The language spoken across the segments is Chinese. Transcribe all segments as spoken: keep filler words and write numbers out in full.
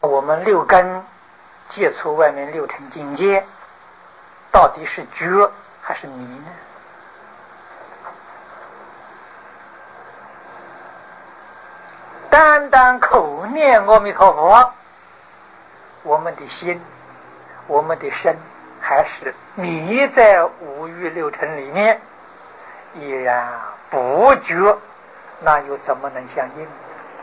我们六根接触外面六尘境界，到底是觉还是迷呢？单单口念阿弥陀佛，我们的心，我们的身还是迷在五欲六尘里面，依然不觉，那又怎么能相应？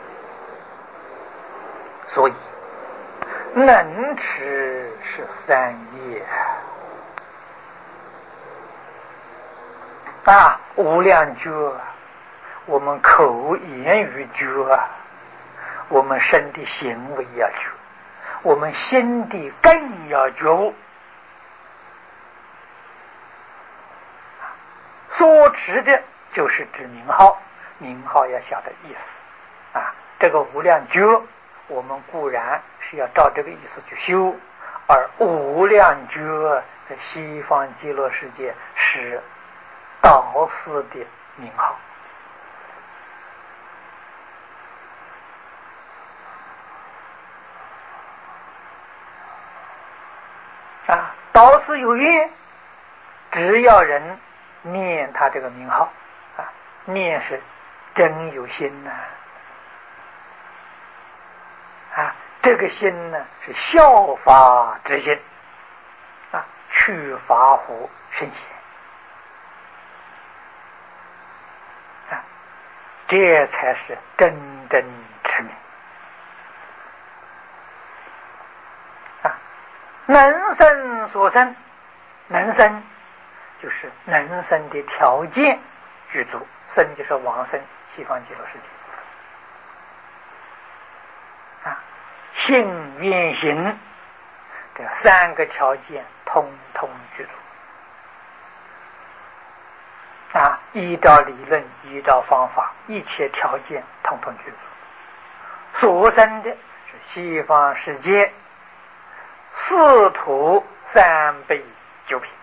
所以能持是三业啊，无量觉，我们口言语觉，我们身的行为要觉，我们心的更要觉悟。所持的就是指名号，名号要晓得意思啊。这个无量觉，我们固然是要照这个意思去修，而无量觉在西方极乐世界是导师的名号啊。导师有约，只要人念他这个名号啊，念是真有心呐 啊, 啊，这个心呢是效法之心啊，去法乎圣贤啊，这才是真正持名啊。能生所生，能生就是能生的条件具足，生就是往生西方极乐世界啊，信愿行这三个条件通通具足啊，依照理论，依照方法，一切条件通通具足。所生的是西方世界四土三辈九品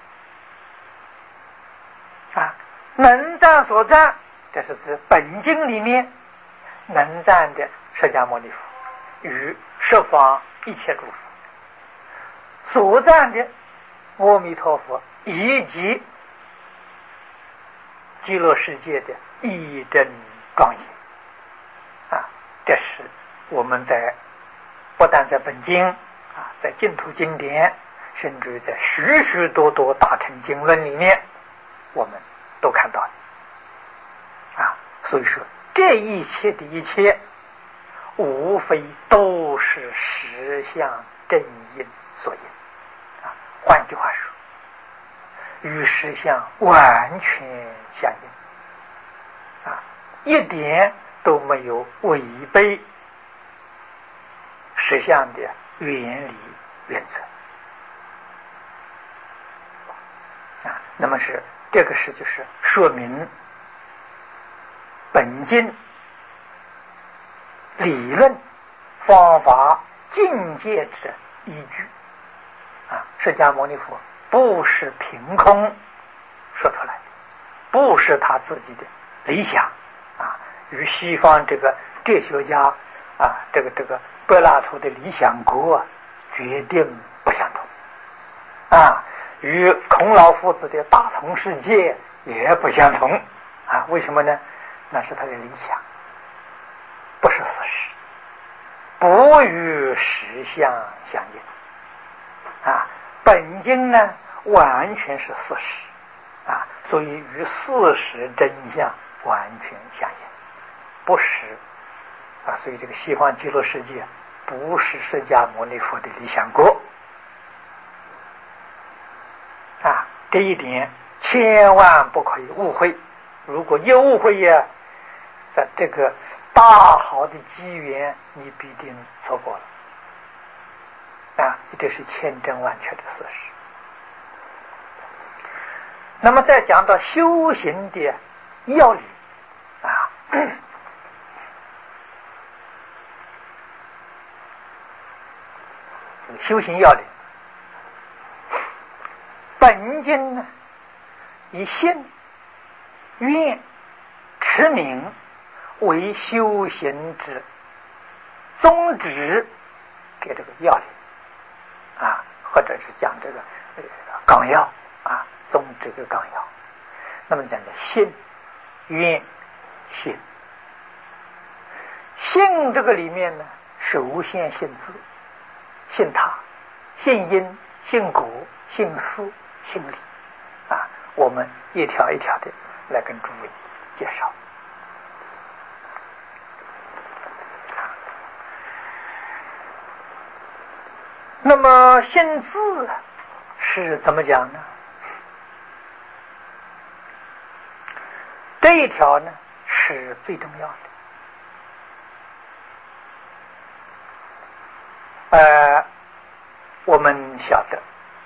啊，能占所占，这是指本经里面能占的释迦牟尼佛与十方一切诸佛，所占的阿弥陀佛以及极乐世界的义真庄严啊，这是我们在不但在本经啊，在净土经典，甚至于在许许多多大乘经论里面，我们都看到的啊。所以说这一切的一切，无非都是实相真因所因啊。换句话说，与实相完全相应啊，一点都没有违背实相的原理原则啊。那么是这个是就是说明本经理论方法境界之依据啊。释迦牟尼佛不是凭空说出来的，不是他自己的理想啊，与西方这个哲学家啊，这个这个柏拉图的理想国决定不相同啊，与孔老夫子的大同世界也不相同啊。为什么呢？那是他的理想，不是事实，不与实相相应啊。本经呢完全是事实啊，所以与事实真相完全相应，不是啊。所以这个西方极乐世界不是释迦牟尼佛的理想国啊，这一点千万不可以误会。如果一误会呀，在这个大好的机缘你必定错过了啊，这是千真万确的事实。那么再讲到修行的要领啊，修行要领，本经呢以信愿持名为修行之宗旨，给给这个要领啊，或者是讲这个呃纲要啊，宗这个纲要。那么讲的信、愿、行，信这个里面呢是无限信自、信他、信因、信果、信思、信理啊，我们一条一条的来跟诸位介绍。那么信自是怎么讲呢？这一条呢是最重要的。呃，我们晓得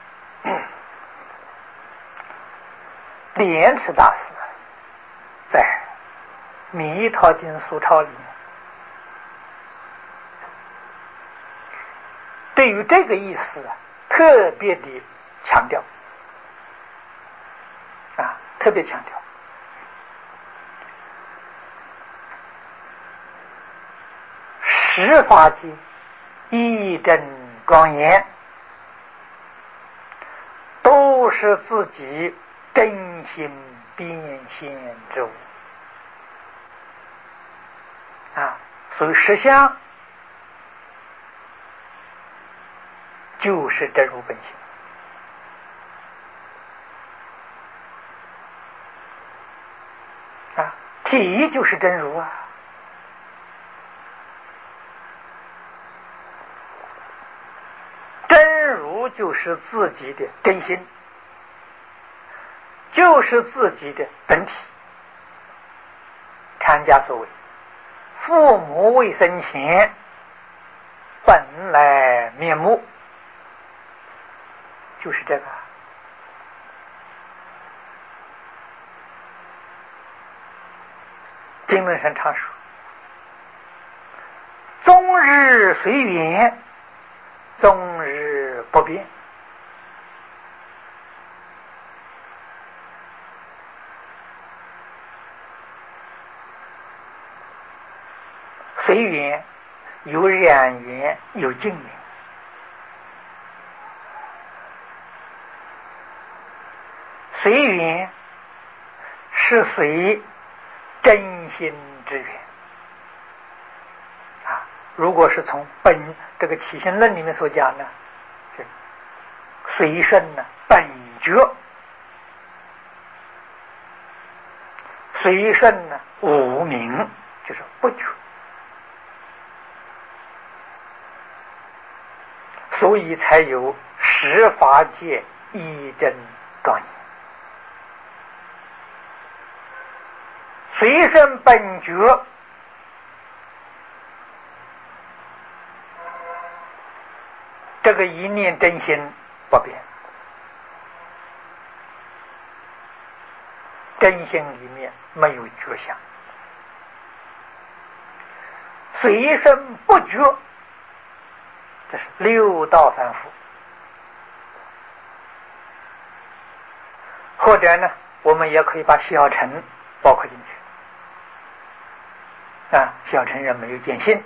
李延迟大师在《弥陀经疏钞》里面对于这个意思啊特别的强调啊，特别强调十法界义正庄严，都是自己真心变现之物啊，所以实相就是真如本性啊，体就是真如啊。真如就是自己的真心，就是自己的本体。禅家所谓父母未生前本来面目，就是这个。经论上常说终日随缘，终日不变。随缘有染缘有净缘，随缘是随真心之缘啊。如果是从本这个起心论里面所讲呢，这随顺呢本觉，随顺呢无明，就是不觉。所以才有十法界义正庄严。随顺本觉，这个一念真心不变，真心里面没有觉相。随顺不觉，这是六道凡夫。或者呢，我们也可以把小乘包括进去啊，小乘人没有见性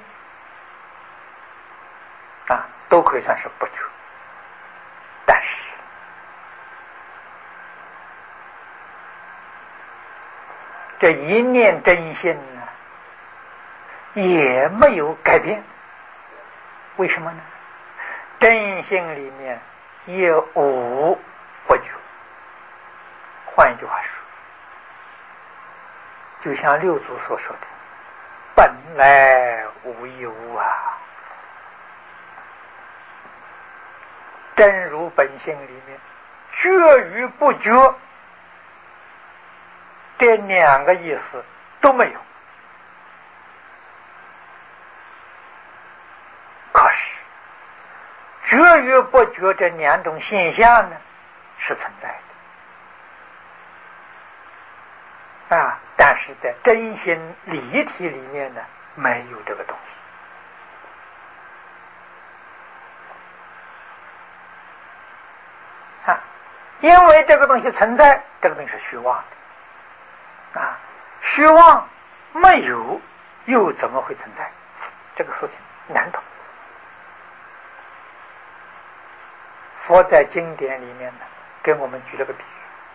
啊，都可以算是不觉。但是这一念真心呢，也没有改变。为什么呢？真心里面也无不觉。换一句话说，就像六祖所说的本来无一物啊，真如本性里面觉与不觉这两个意思都没有。可是觉与不觉这两种现象呢是存在的啊，但是在真心离体里面呢没有这个东西啊，因为这个东西存在，这个东西是虚妄的啊，虚妄没有又怎么会存在？这个事情难懂佛在经典里面呢，给我们举了个比喻，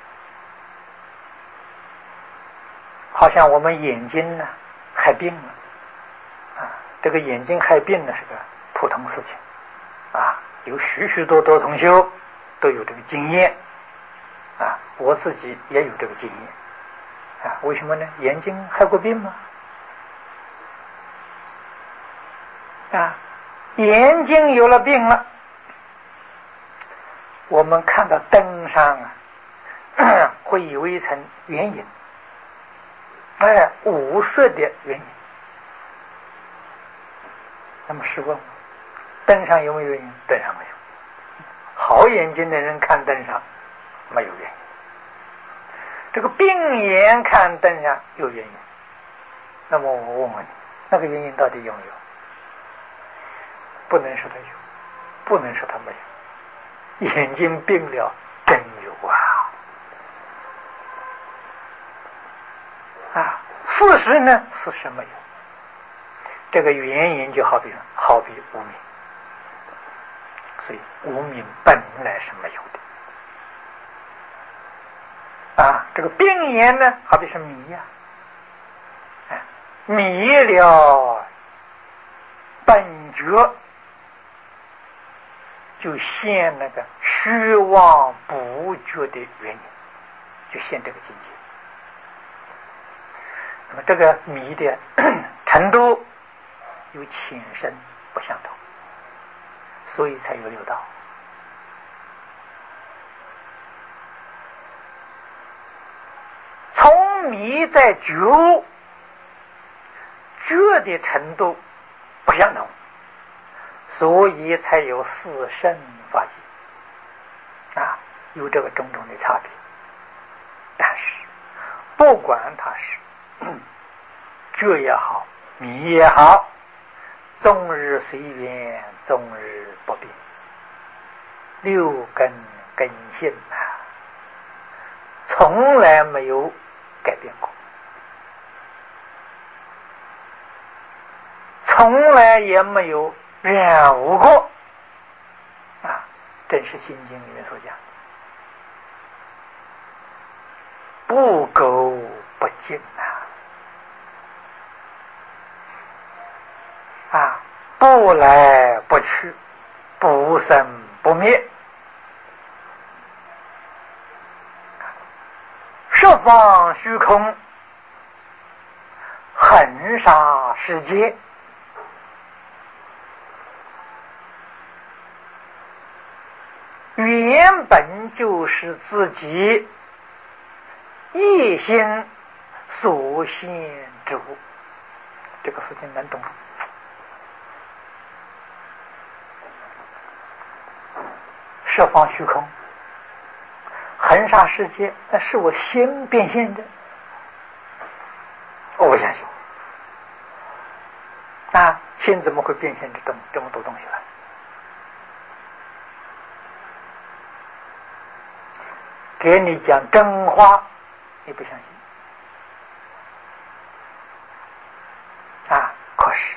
好像我们眼睛呢害病了啊，这个眼睛害病呢是个普通事情啊，有许许多多同修都有这个经验啊，我自己也有这个经验啊。为什么呢？眼睛害过病吗？啊，眼睛有了病了，我们看到灯上啊，会以为成原因，哎，无色的原因。那么试问，灯上有没有原因？灯上没有。好眼睛的人看灯上没有原因，这个病眼看灯上有原因。那么我问问你，那个原因到底有没有？不能说它有，不能说它没有。眼睛病了，真有啊！啊，事实呢？事实没有。这个原因就好比好比无明，所以无明本来是没有的。啊，这个病眼呢，好比是迷呀、啊，迷了本觉。就现那个虚妄不觉的原因，就现这个境界。那么这个迷的程度有浅深不相同，所以才有六道。从迷在觉悟，觉的程度不相同，所以才有四圣法界啊，有这个种种的差别。但是不管它是觉也好，迷也好，终日随缘，终日不变，六根根性啊，从来没有改变过，从来也没有染污过啊！正是《心经》里面所讲，不垢不净啊！啊，不来不去，不生不灭，十方虚空，恒沙世界，原本就是自己一心所现之物。这个事情难懂。十方虚空，恒沙世界，那是我心变现的，我不相信。啊，心怎么会变现这这么这么多东西来？给你讲真话，你不相信啊？可是，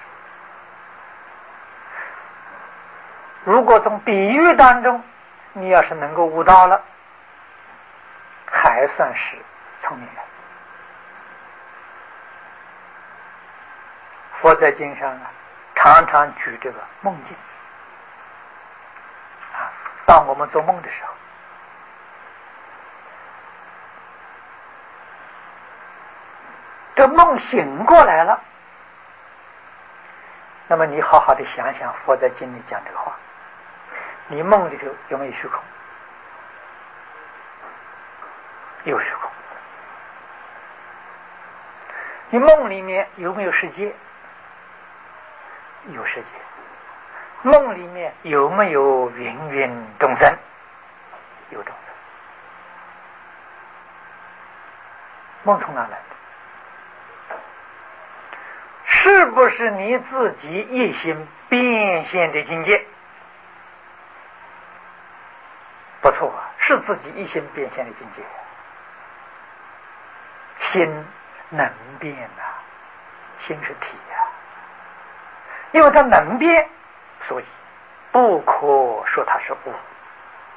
如果从比喻当中，你要是能够悟到了，还算是聪明人。佛在经上啊，常常举这个梦境啊，当我们做梦的时候，这梦醒过来了，那么你好好的想想佛在经里讲这个话，你梦里头有没有虚空？有虚空。你梦里面有没有世界？有世界。梦里面有没有芸芸众生？有众生。梦从哪来的？是不是你自己一心变现的境界？不错啊，是自己一心变现的境界。心能变啊，心是体啊，因为它能变，所以不可说它是物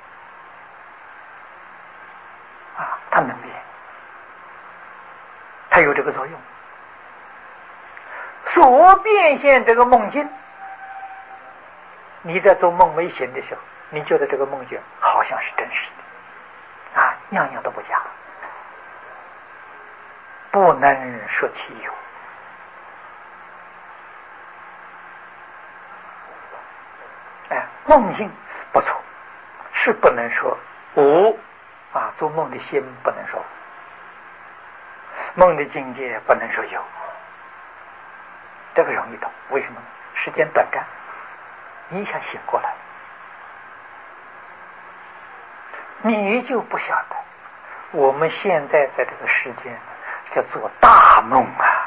个作用，所变现这个梦境，你在做梦没醒的时候，你觉得这个梦境好像是真实的啊，样样都不假，不能说其有。哎，梦境不错，是不能说无啊，做梦的心不能说，梦的境界不能说有，这个容易懂。为什么？时间短暂，你一下醒过来，你就不晓得我们现在在这个世间叫做大梦啊。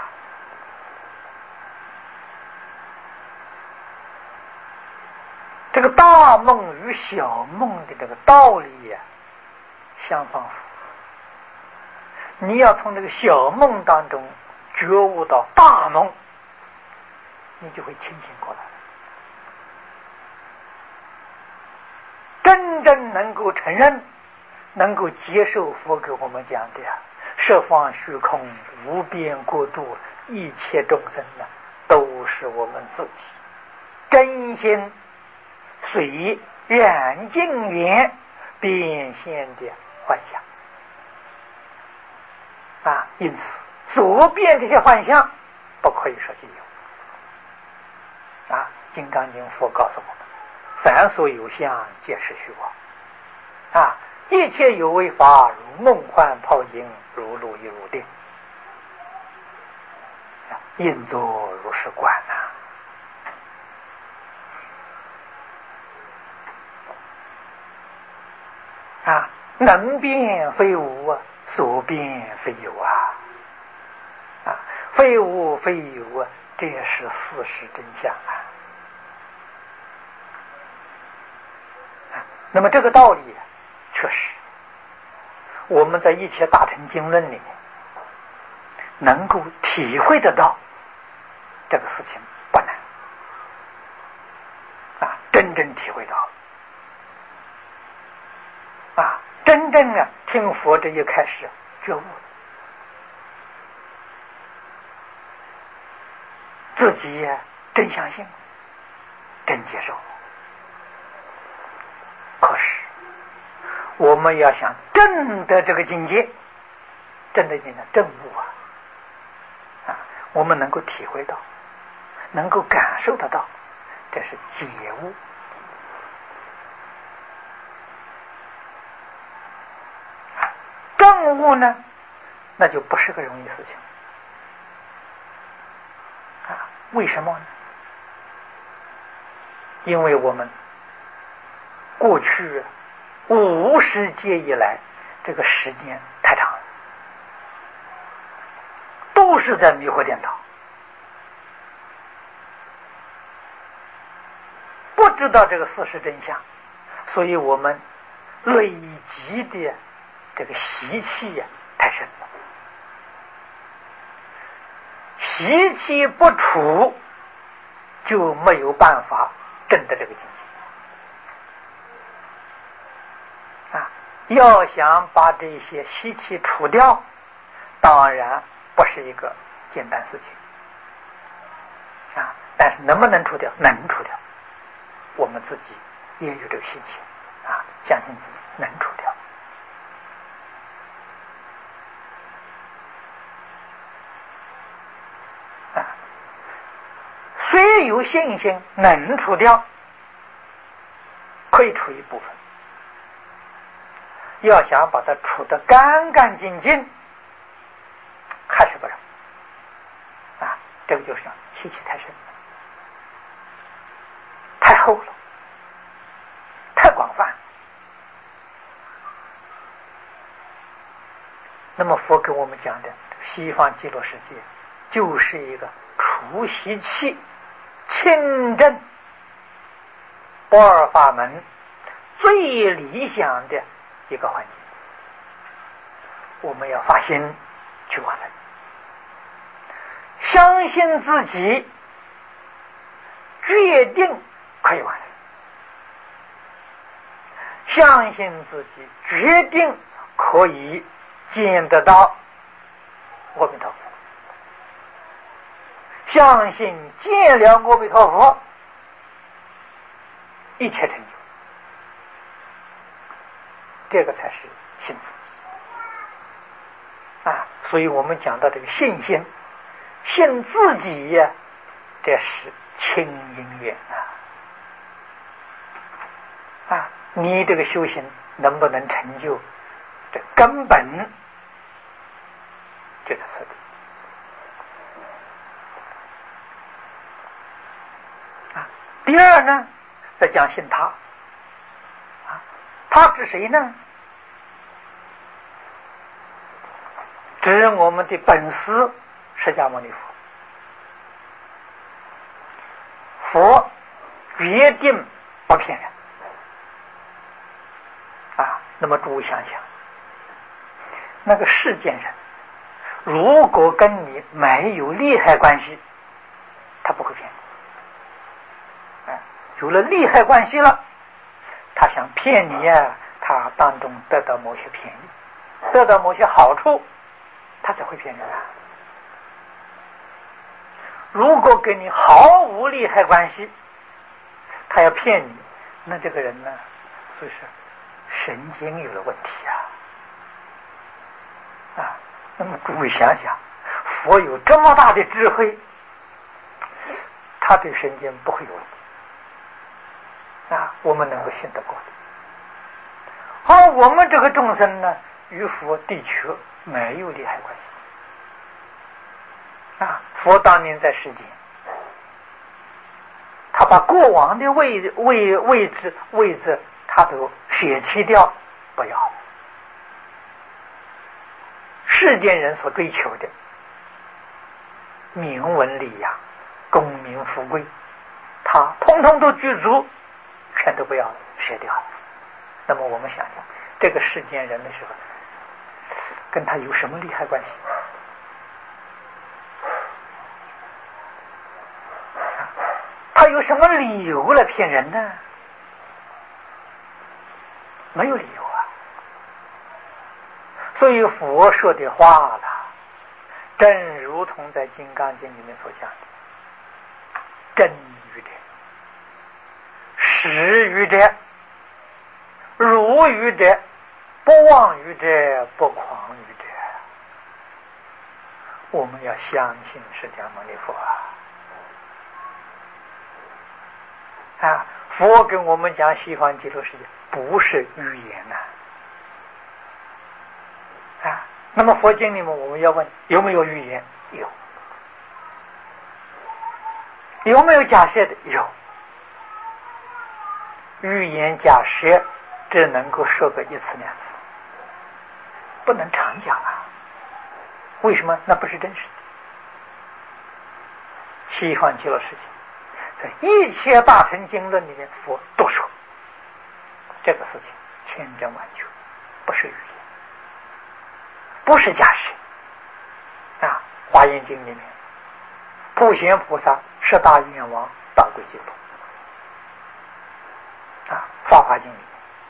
这个大梦与小梦的这个道理呀、啊，相仿佛。你要从这个小梦当中觉悟到大梦，你就会清醒过来，真正能够承认，能够接受佛给我们讲的呀，十方虚空无边国度，一切众生呢，都是我们自己真心随染净缘变现的幻象啊，因此所变这些幻象不可以说是有啊。金刚经佛告诉我们，凡所有相皆是虚妄啊，一切有为法如梦幻泡影，如露亦如电，应作如是观呐、啊。啊，能变非无啊，所变非有啊，啊，非无非有啊，这也是事实真相啊。啊，那么这个道理啊，确实我们在一切大乘经论里面能够体会得到，这个事情不难啊，真正体会到啊，真正啊听佛这一开始觉悟了，自己呀真相信，真接受。可是我们要想证得这个境界，证得境界证悟啊，啊，我们能够体会到，能够感受得到，这是觉悟。证悟呢，那就不是个容易事情啊。为什么呢？因为我们过去五十劫以来，这个时间太长了，都是在迷惑颠倒，不知道这个事实真相，所以我们累积的这个习气呀、啊、太深了，习气不除，就没有办法证得这个境界啊。要想把这些习气除掉，当然不是一个简单事情啊，但是能不能除掉？能除掉，我们自己也有这个信心啊，相信自己能除掉。啊，虽有信心能除掉，可以除一部分，要想把它除得干干净净，还是不容易啊。这个就是习气太深，太厚了，太广泛。那么佛给我们讲的西方极乐世界，就是一个除习气、清正不二法门最理想的一个环境。我们要发心去完成，相信自己决定可以完成，相信自己决定可以见得到阿弥陀佛， 相信见了阿弥陀佛，一切成就，这个才是信自己啊！所以我们讲到这个信心，信自己呀，这是清因缘啊！啊，你这个修行能不能成就，这根本就在这里。第二呢，再讲信他，啊，他指谁呢？指我们的本师释迦牟尼佛。佛决定不骗人啊！那么诸位想想，那个世间人，如果跟你没有利害关系，他不会骗你。有了利害关系了，他想骗你呀、啊，他当中得到某些便宜，得到某些好处，他才会骗人啊。如果跟你毫无利害关系，他要骗你，那这个人呢，所以说神经有了问题啊！啊，那么诸位想想，佛有这么大的智慧，他对神经不会有问题。啊，我们能够信得过的。而我们这个众生呢，与佛的确没有利害关系。啊，佛当年在世间，他把过往的位位位置位置，他都舍弃掉，不要。世间人所追求的名闻利养、功名富贵，他通通都具足。全都不要舍掉了。那么我们想想，这个世间人的时候，跟他有什么利害关系？他有什么理由来骗人呢？没有理由啊。所以佛说的话了，正如同在《金刚经》里面所讲的，真语者，实语者，如语者，不妄语者，不诳语者。我们要相信释迦牟尼佛啊！啊，佛跟我们讲西方极乐世界不是语言呐、啊！啊，那么佛经里面我们要问有没有语言？有。有没有假设的？有。语言假设只能够说个一次两次，不能常讲啊。为什么？那不是真实的。西方极乐世界在一切大乘经论里面，佛都说这个事情千真万确，不是语言，不是假设啊。华严经里面，普贤菩萨十大愿望大归净土啊，法华经里面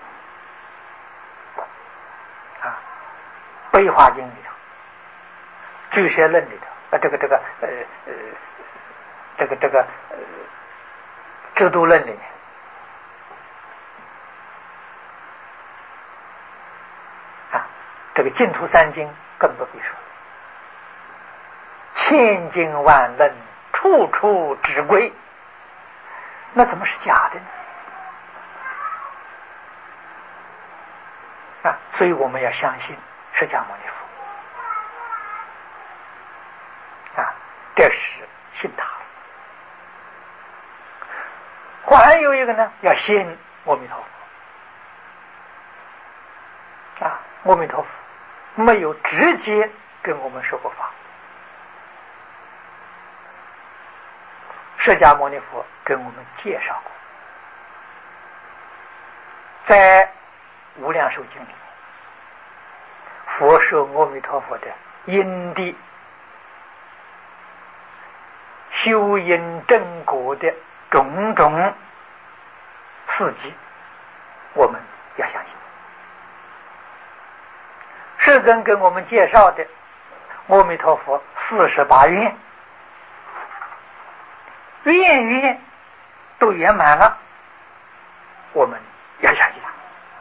啊，悲华经里头，俱舍论里头，呃，这个这个呃呃，这个这个呃，制度论里面啊，这个净土三经更不必说，千经万论，处处指归，那怎么是假的呢？啊，所以我们要相信释迦牟尼佛啊，这是信他。还有一个呢，要信阿弥陀佛啊，阿弥陀佛没有直接跟我们说过法，释迦牟尼佛跟我们介绍过，在无量寿经里面，佛说阿弥陀佛的因地修因正果的种种事迹，我们要相信。世尊跟我们介绍的阿弥陀佛四十八愿， 愿愿都圆满了，我们要相信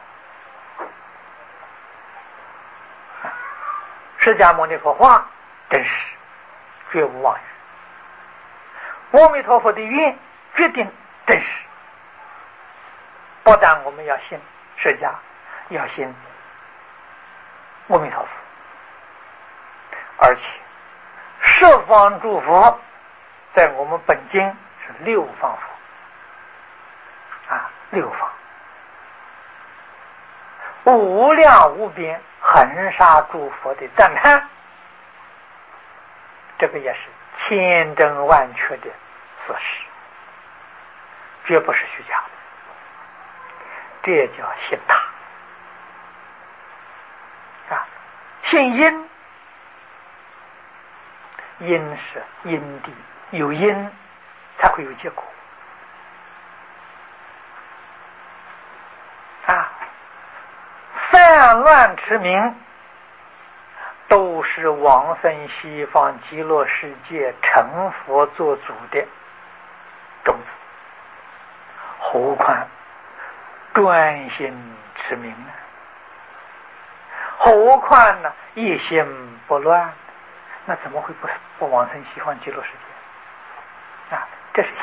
他。释迦牟尼佛话真实，绝无妄语；阿弥陀佛的愿决定真实。不但我们要信释迦，要信阿弥陀佛，而且十方诸佛在我们本经是六方佛啊，六方无量无边恒沙诸佛的赞叹，这个也是千真万确的事实，绝不是虚假的。这叫信他啊，信因，因是因地，有因才会有结果啊。散乱持名都是往生西方极乐世界成佛做主的种子，何况专心持名呢？何况呢一心不乱，那怎么会不不往生西方极乐世界啊？这是信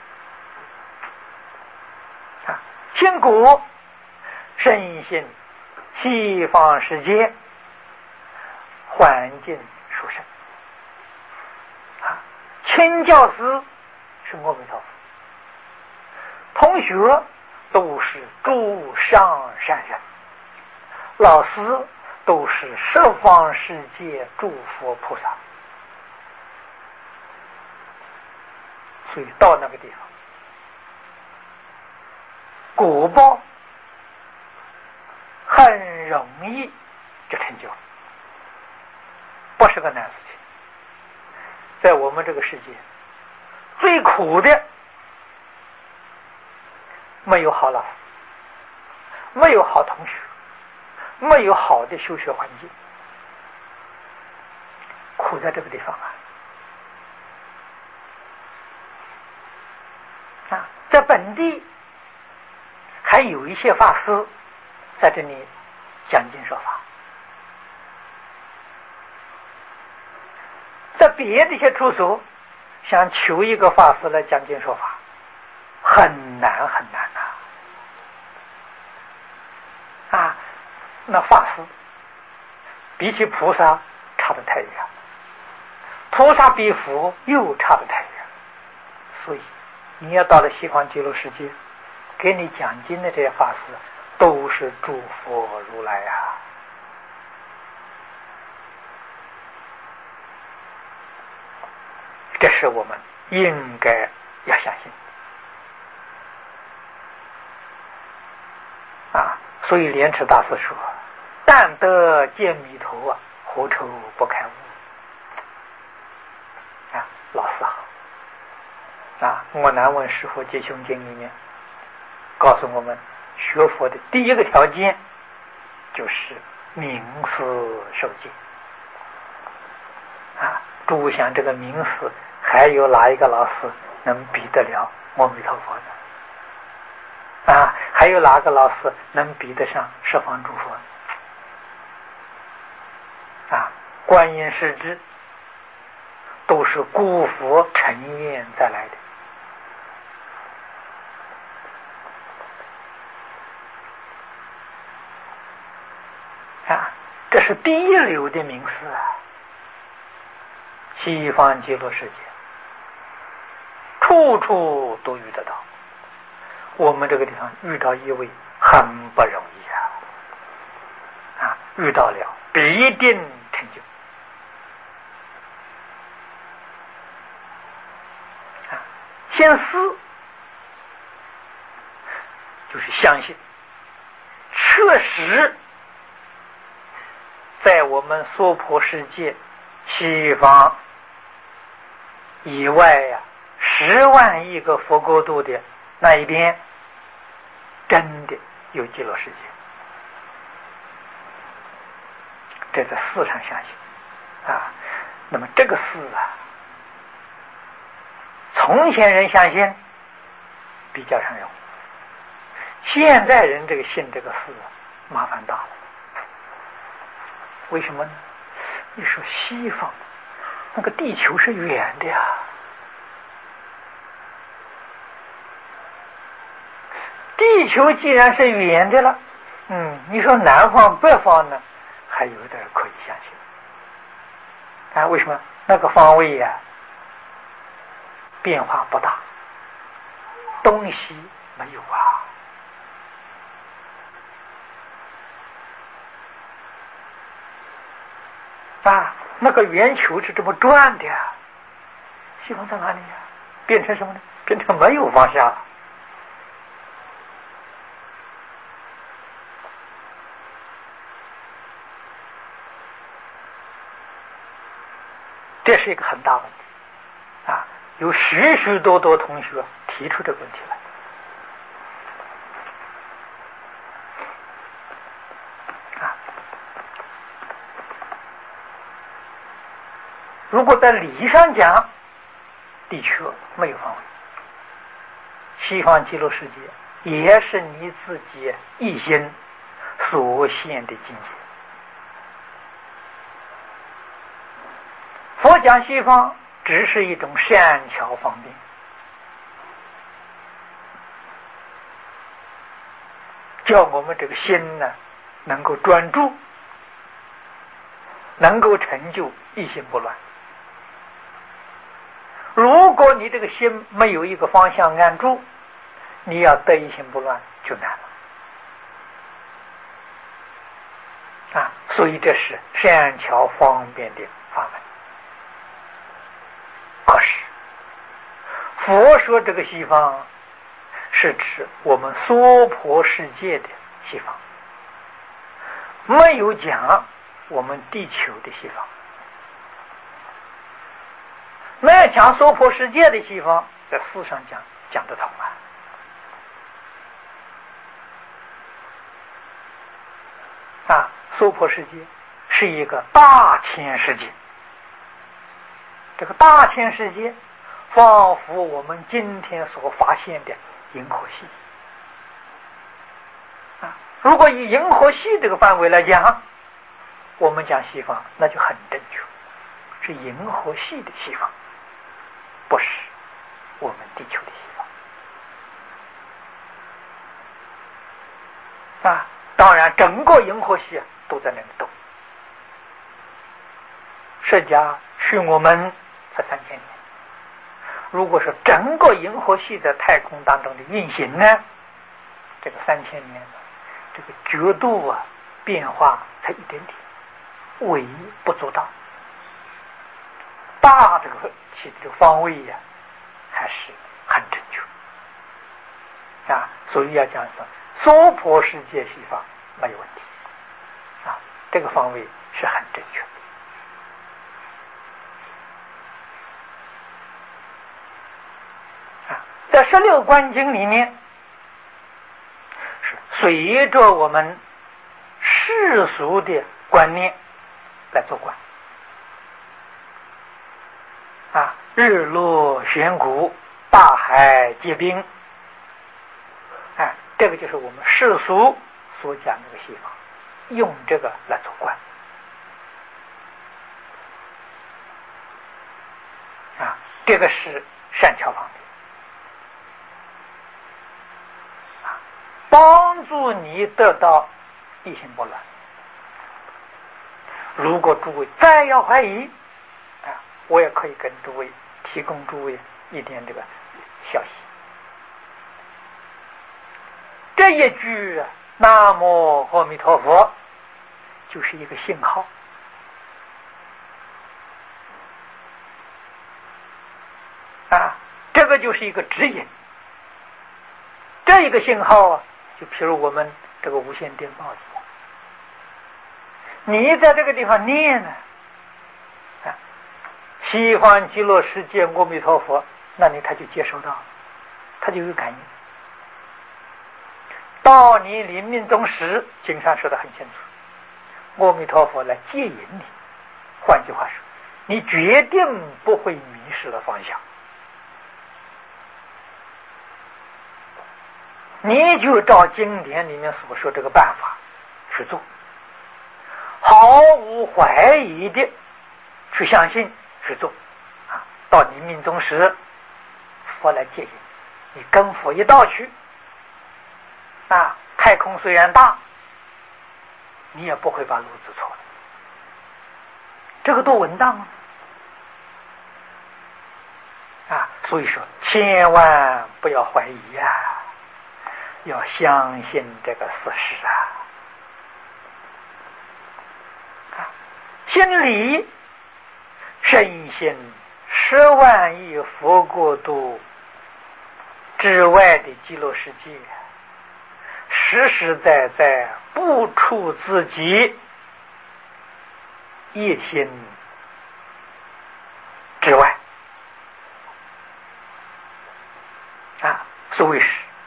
因啊。信果深信西方世界环境殊胜啊，亲教师是阿弥陀佛，同学都是诸上善人，老师都是十方世界诸佛菩萨，所以到那个地方果报很容易就成就，不是个难事情。在我们这个世界最苦的没有好老师，没有好同学，没有好的修学环境，苦在这个地方啊！啊，在本地还有一些法师在这里讲经说法，在别的一些处所想求一个法师来讲经说法，很难很难啊！啊，那法师比起菩萨差得太远，菩萨比佛又差得太远，所以你要到了西方极乐世界，给你讲经的这些法师都是诸佛如来呀、啊！这是我们应该要相信啊！所以莲池大师说：“但得见弥陀啊，何愁不开悟？”啊，老师好啊！我南问师父结凶经里面告诉我们，学佛的第一个条件就是明思受戒啊！诸想这个明思，还有哪一个老师能比得了阿弥陀佛呢？啊，还有哪个老师能比得上十方诸佛啊？观音世智都是孤佛成愿再来的啊，这是第一流的名师啊！西方极乐世界处处都遇得到，我们这个地方遇到一位很不容易啊！啊，遇到了必定成就啊！先思就是相信，确实在我们娑婆世界西方以外呀、啊，十万亿个佛国度的那一边，真的有极乐世界，这在事上相信啊。那么这个事啊，从从前人相信比较常用，现在人这个信这个事麻烦大了。为什么呢？你说西方那个地球是圆的呀，地球既然是圆的了，嗯，你说南方北方呢，还有点可以相信。啊，为什么？那个方位呀、啊，变化不大，东西没有啊。啊，那个圆球是这么转的呀，西方在哪里呀？变成什么呢？变成没有方向了。这是一个很大问题啊！有许许多多同学提出这个问题来。如果在理上讲，的确没有方位，西方极乐世界也是你自己一心所现的境界。佛讲西方只是一种善巧方便，叫我们这个心呢能够专注，能够成就一心不乱。如果你这个心没有一个方向安住，你要得一心不乱就难了啊！所以这是善巧方便的法门。可是佛说这个西方是指我们娑婆世界的西方，没有讲我们地球的西方。那要讲娑婆世界的西方，在事上讲讲得通啊。啊，娑婆世界是一个大千世界，这个大千世界仿佛我们今天所发现的银河系啊。如果以银河系这个范围来讲，我们讲西方那就很正确，是银河系的西方，不是我们地球的西方啊。当然整个银河系都在那里动，释迦训我们才三千年，如果是整个银河系在太空当中的运行呢，这个三千年这个角度啊变化才一点点，微不足道，大这个起的这个方位呀、啊、还是很正确啊。所以要讲说娑婆世界西方没有问题啊，这个方位是很正确的啊。在十六观经里面是随着我们世俗的观念来做观啊，日落悬谷，大海结冰，哎，这个就是我们世俗所讲这个西方，用这个来做观啊，这个是善巧方便啊，帮助你得到一心不乱。如果诸位再要怀疑啊，我也可以跟诸位提供诸位一点这个消息。这一句南无阿弥陀佛就是一个信号啊，这个就是一个指引。这一个信号啊，就譬如我们这个无线电报一样，你在这个地方念呢，啊，西方极乐世界阿弥陀佛，那你他就接收到，他就有感应。到你临命终时，经上说得很清楚，阿弥陀佛来接引你。换句话说，你决定不会迷失了方向你就照经典里面所说这个办法去做，毫无怀疑的去相信去做啊！到你命中时，佛来接引你，跟佛一道去啊！太空虽然大，你也不会把路走错了，这个多稳当啊！啊，所以说千万不要怀疑呀、啊，要相信这个事实啊！啊，心里深信十万亿佛国度之外的极乐世界，实实在在不出自己一心之外啊，所谓是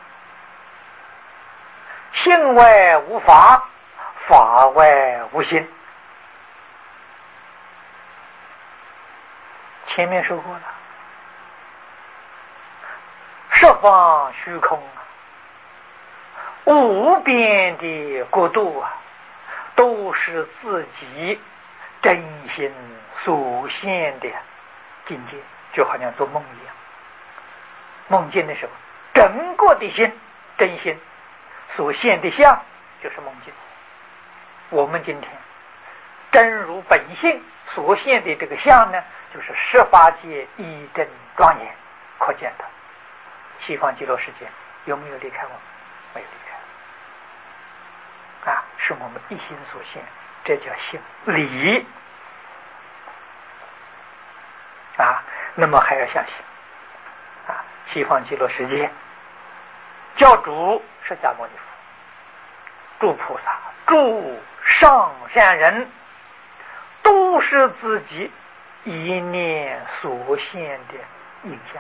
心外无法，法外无心。前面说过了，十方虚空啊，无边的国度啊，都是自己真心所现的境界，就好像做梦一样。梦境的时候，整个的心真心所现的相就是梦境。我们今天真如本性所现的这个相呢，就是十法界一真庄严可见的。西方极乐世界有没有离开我们？没有离开啊，是我们一心所现，这叫性理啊。那么还要相信啊，西方极乐世界教主释迦牟尼佛、诸菩萨、诸上善人，都是自己一念所现的印象。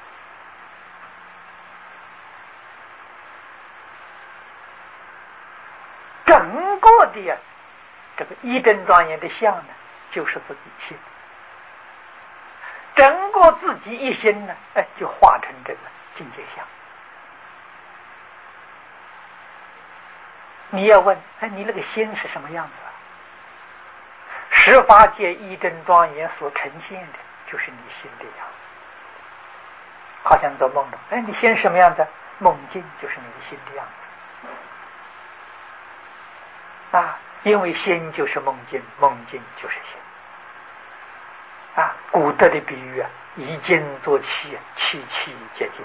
整个的这个一真庄严的相呢，就是自己心。整个自己一心呢，哎，就化成这个境界相。你要问，哎，你那个心是什么样子啊？十法界一真庄严所呈现的，就是你心的样子。好像做梦中，哎，你心什么样子？梦境就是你的心的样子。啊，因为心就是梦境，梦境就是心。啊，古德的比喻啊，以精作气，气气结精。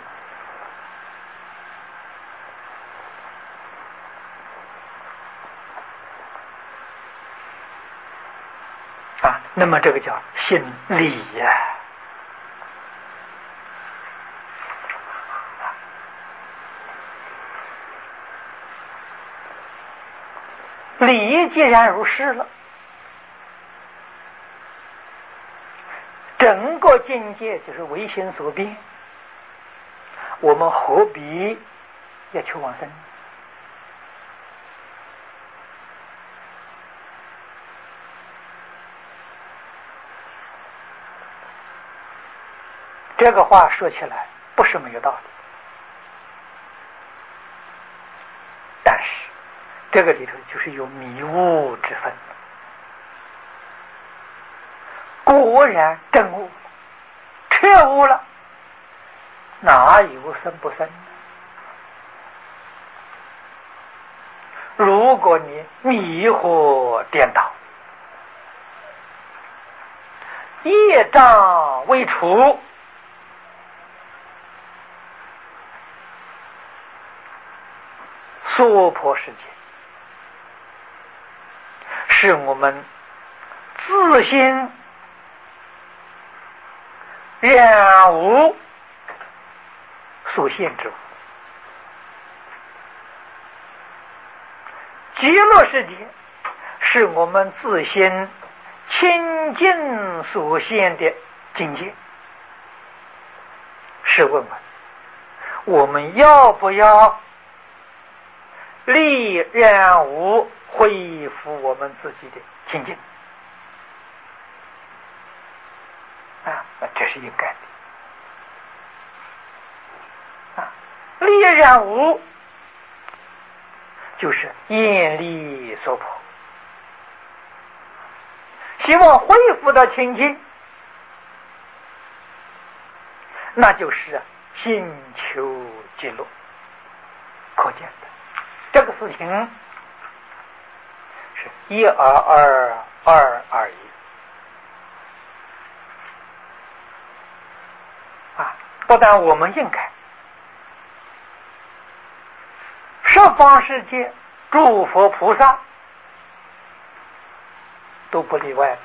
啊，那么这个叫心理呀、啊。理既然如是了，整个境界就是唯心所变，我们何必要去往生？这个话说起来不是没有道理，但是这个里头就是有迷雾之分。果然证悟彻悟了，哪有生不生呢？如果你迷惑颠倒，业障未除，娑婆世界是我们自心染污所限制物，极乐世界是我们自心清净所现的境界。试问问，我们要不要立染污恢复我们自己的清净？啊，这是应该的。啊，立染污就是眼力所迫，希望恢复到清净，那就是心求极乐。可见的这个事情是一而二，二而一啊！不但我们应该，十方世界诸佛菩萨都不例外嘛，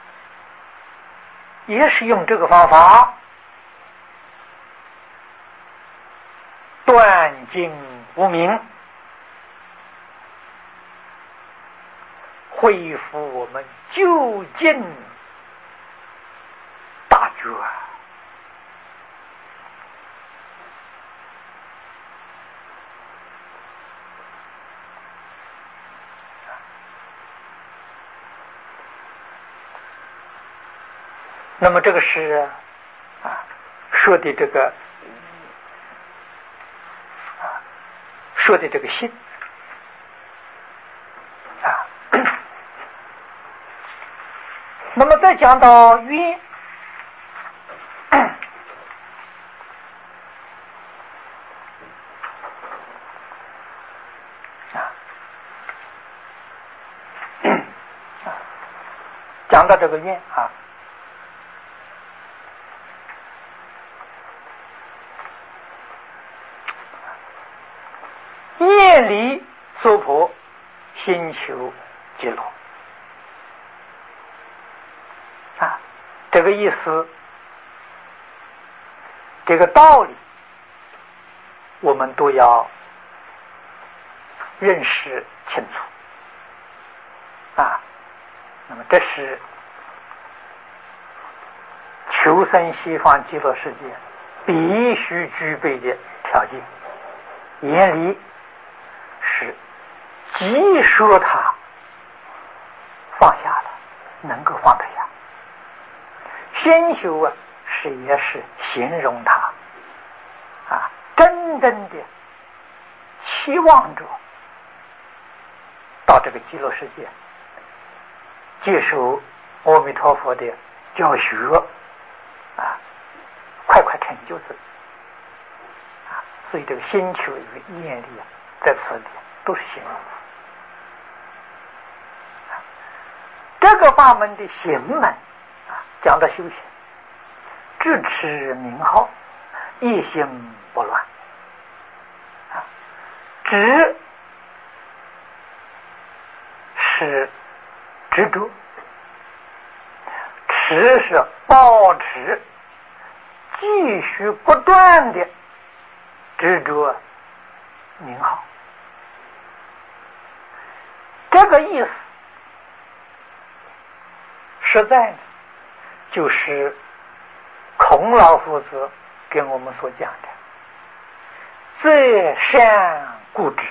也是用这个方法断尽无明，恢复我们究竟大觉。那么这个是啊说的这个啊说的这个心啊，那么再讲到愿啊，讲到这个愿啊。愿离娑婆，心求极乐啊，这个意思，这个道理，我们都要认识清楚啊。那么，这是求生西方极乐世界必须具备的条件。愿离是即说他放下了，能够放得下。先修啊，是也是形容他啊，真正的期望着到这个极乐世界接受阿弥陀佛的教学啊，快快成就自己啊。所以这个先求与愿力啊，在此里都是形容词。这个法门的行门啊，讲到修行，智持名号，一心不乱啊。执是执着，持是保持，继续不断的执着名号。这个意思实在呢，就是孔老夫子跟我们所讲的择善固执。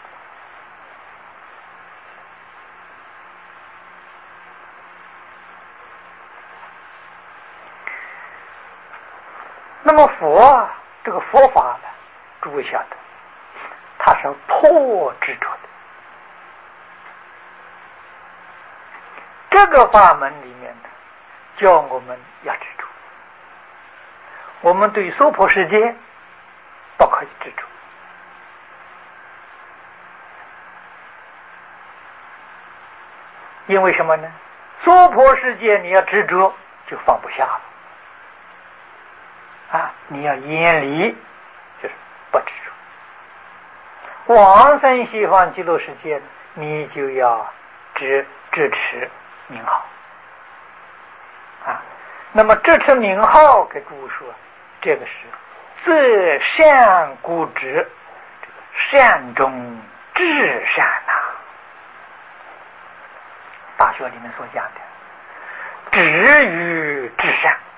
那么佛这个佛法呢，诸位晓得，它是破执着的。这个法门里面呢，叫我们要执着。我们对娑婆世界不可以执着，因为什么呢？娑婆世界你要执着，就放不下了啊！你要远离，就是不执着。往生西方极乐世界，你就要执支持名号啊。那么支持名号给诸位说，这个是择善固执，这个善中至善呐、啊。大学里面所讲的止于至善。